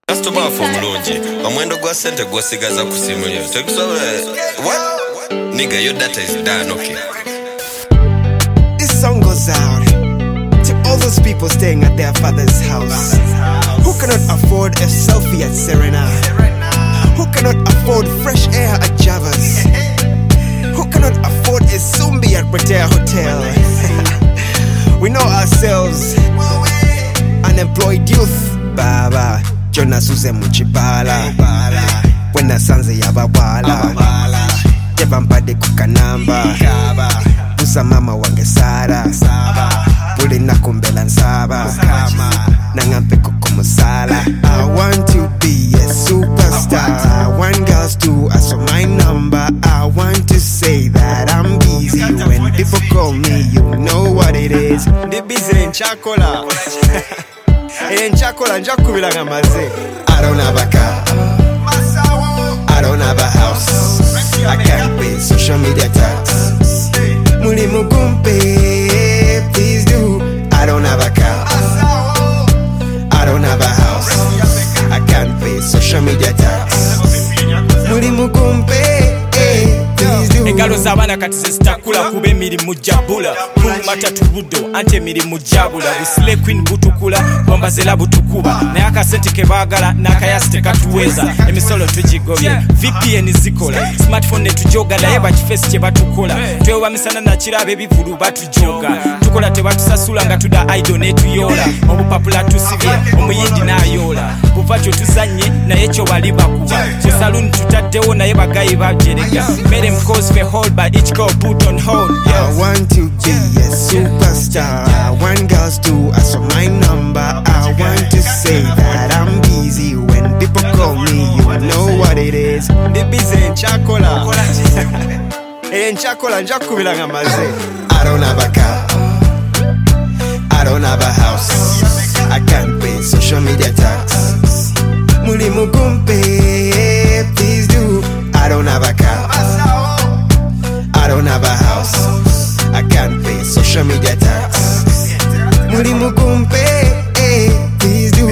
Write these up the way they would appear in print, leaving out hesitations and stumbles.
That's the bar for Mulonji. I'm when the go center go cigars up similar. What? Nigga, your data is done, okay. This song goes out to all those people staying at their father's house who cannot afford a selfie at Serena, who cannot afford fresh air at Java's, who cannot afford a Sumbi at Protea Hotel. We know ourselves, unemployed youth. Baba Jonas uze muchibala Wena sanze yababala Jebampade kukanamba Busa mama wange Sara Puli nakumbela nsaba Nangampe kukumusala. I want to be a superstar. I want girls to ask for my number. I want to say that I'm busy. When people call me, you know what it is. The busy in Chakola. In Chakola, Jakubila Gamaze. I don't have a car. I don't have a house. I can't pay social media tax. Muli Mukumpe, please do. I don't have a car. I don't have a house. I can't pay social media tax. Muli Mukumpe, please do. Engalo z'abaana kati zitakula kuba emirimu jabula kumata tubudo ante emirimu jabula busile queen butukula bombazela butukuba naye akasente ke baagala n'akayasi tekatuweza emisolo tugigobye VPN zikola smartphone netujoga naye bakifesi kye batukola twewamisana nakiraba ebivulu batujoga tukola tebatusasula nga tuda idol netuyola obupapula tusibye omuyindi n'ayola kuva kyo tuzanye naye kyo bali bakuba ku saloon tutaddewo naye bagayi bajerega mere mkosi hold by each girl put on hold. I want to be a superstar. I want girls to ask for my number. I want to say that I'm busy. When people call me, you know what it is. The busy in Chakola. In Chakola, Jakubila Gamaze. I don't have a car. I don't have a house. I can't pay social media tax. Muli Mugumpe, please do. I don't have a car. I don't have a house. I can't pay social media tax. Muri Mukumpe, please do.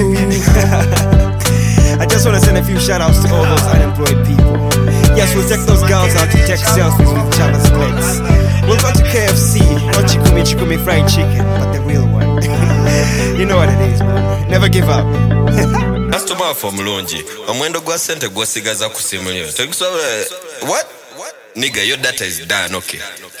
I just want to send a few shout outs to all those unemployed people. Yes, we'll take those girls out to take selfies with Java's plates. We'll go to KFC, not Chikumi fried chicken, but the real one. You know what it is, man. Never give up. That's the bar for Mulonji. I'm when the go center go cigars up similar. What? Nigga, your data is done, okay.